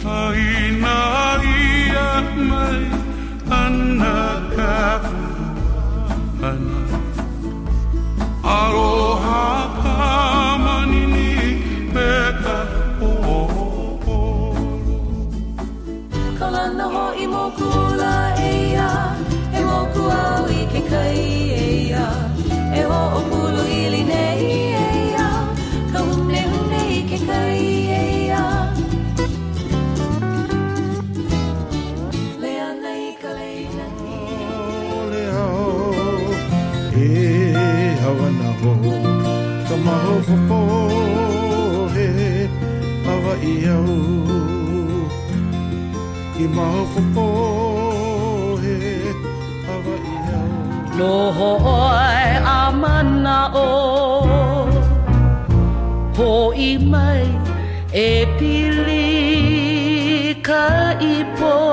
Aina ia mai ana ka ana Aloha ka manini peka pōpō Kalana ho I moku la eia E moku au I ke kai eia E ho o pulu ili nei eia Ka hune hune I ke kai eia Lea nei ka leina ni Lea ho E hawana ho Ka maho popo he Awa I au I maho popo he Awa I au Noho oi a mana o Ho I mai e pili ka ipo